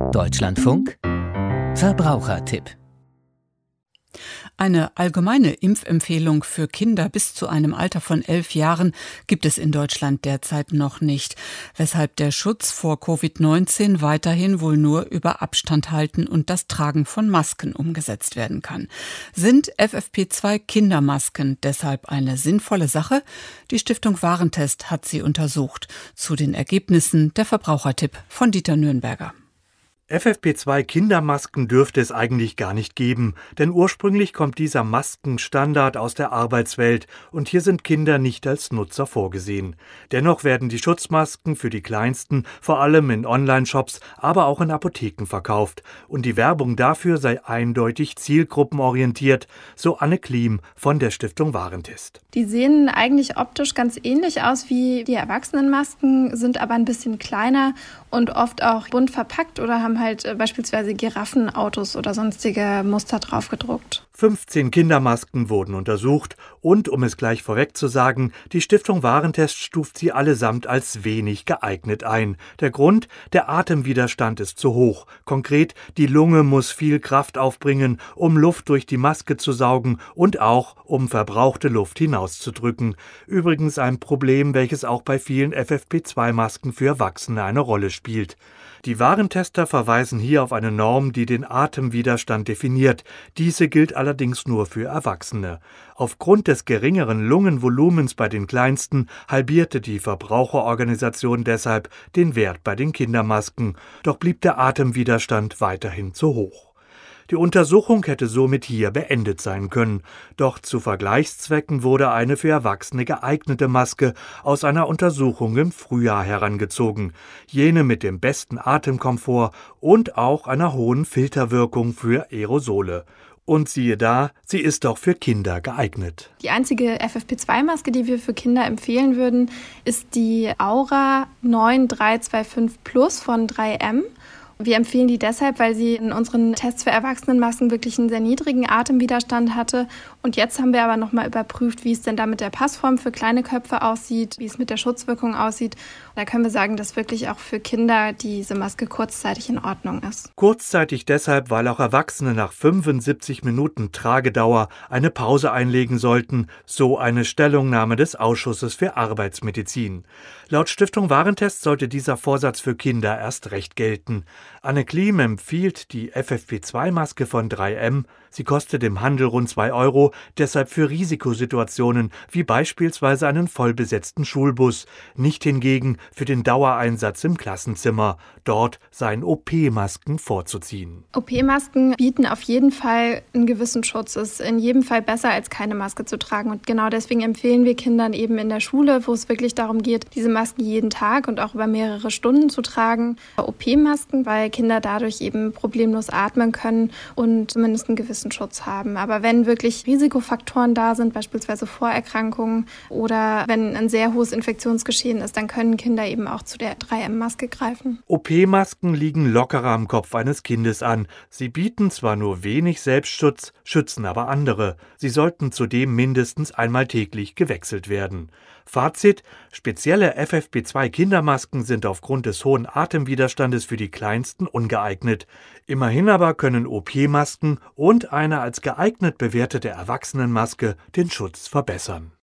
Deutschlandfunk Verbrauchertipp. Eine allgemeine Impfempfehlung für Kinder bis zu einem Alter von 11 Jahren gibt es in Deutschland derzeit noch nicht, weshalb der Schutz vor Covid-19 weiterhin wohl nur über Abstand halten und das Tragen von Masken umgesetzt werden kann. Sind FFP2-Kindermasken deshalb eine sinnvolle Sache? Die Stiftung Warentest hat sie untersucht. Zu den Ergebnissen der Verbrauchertipp von Dieter Nürnberger. FFP2-Kindermasken dürfte es eigentlich gar nicht geben, denn ursprünglich kommt dieser Maskenstandard aus der Arbeitswelt und hier sind Kinder nicht als Nutzer vorgesehen. Dennoch werden die Schutzmasken für die Kleinsten vor allem in Online-Shops, aber auch in Apotheken verkauft und die Werbung dafür sei eindeutig zielgruppenorientiert, so Anne Klim von der Stiftung Warentest. Die sehen eigentlich optisch ganz ähnlich aus wie die Erwachsenenmasken, sind aber ein bisschen kleiner und oft auch bunt verpackt oder haben halt beispielsweise Giraffenautos oder sonstige Muster drauf gedruckt. 15 Kindermasken wurden untersucht und, um es gleich vorweg zu sagen, die Stiftung Warentest stuft sie allesamt als wenig geeignet ein. Der Grund: der Atemwiderstand ist zu hoch. Konkret, die Lunge muss viel Kraft aufbringen, um Luft durch die Maske zu saugen und auch, um verbrauchte Luft hinauszudrücken. Übrigens ein Problem, welches auch bei vielen FFP2-Masken für Erwachsene eine Rolle spielt. Die Warentester verweisen hier auf eine Norm, die den Atemwiderstand definiert. Diese gilt allerdings nur für Erwachsene. Aufgrund des geringeren Lungenvolumens bei den Kleinsten halbierte die Verbraucherorganisation deshalb den Wert bei den Kindermasken. Doch blieb der Atemwiderstand weiterhin zu hoch. Die Untersuchung hätte somit hier beendet sein können. Doch zu Vergleichszwecken wurde eine für Erwachsene geeignete Maske aus einer Untersuchung im Frühjahr herangezogen. Jene mit dem besten Atemkomfort und auch einer hohen Filterwirkung für Aerosole. Und siehe da, sie ist auch für Kinder geeignet. Die einzige FFP2-Maske, die wir für Kinder empfehlen würden, ist die Aura 9325 Plus von 3M. Wir empfehlen die deshalb, weil sie in unseren Tests für Erwachsenenmasken wirklich einen sehr niedrigen Atemwiderstand hatte. Und jetzt haben wir aber nochmal überprüft, wie es denn da mit der Passform für kleine Köpfe aussieht, wie es mit der Schutzwirkung aussieht. Da können wir sagen, dass wirklich auch für Kinder diese Maske kurzzeitig in Ordnung ist. Kurzzeitig deshalb, weil auch Erwachsene nach 75 Minuten Tragedauer eine Pause einlegen sollten, so eine Stellungnahme des Ausschusses für Arbeitsmedizin. Laut Stiftung Warentest sollte dieser Vorsatz für Kinder erst recht gelten. Anne Klim empfiehlt die FFP2-Maske von 3M. Sie kostet im Handel rund 2 €, deshalb für Risikosituationen wie beispielsweise einen vollbesetzten Schulbus, nicht hingegen für den Dauereinsatz im Klassenzimmer. Dort seien OP-Masken vorzuziehen. OP-Masken bieten auf jeden Fall einen gewissen Schutz. Es ist in jedem Fall besser, als keine Maske zu tragen. Und genau deswegen empfehlen wir Kindern eben in der Schule, wo es wirklich darum geht, diese Masken jeden Tag und auch über mehrere Stunden zu tragen, OP-Masken, weil Kinder dadurch eben problemlos atmen können und zumindest einen gewissen Schutz haben. Aber wenn wirklich Risikofaktoren da sind, beispielsweise Vorerkrankungen oder wenn ein sehr hohes Infektionsgeschehen ist, dann können Kinder eben auch zu der 3M-Maske greifen. OP-Masken liegen lockerer am Kopf eines Kindes an. Sie bieten zwar nur wenig Selbstschutz, schützen aber andere. Sie sollten zudem mindestens einmal täglich gewechselt werden. Fazit: spezielle FFP2-Kindermasken sind aufgrund des hohen Atemwiderstandes für die Kleinsten ungeeignet. Immerhin aber können OP-Masken und eine als geeignet bewertete Erwachsenenmaske den Schutz verbessern.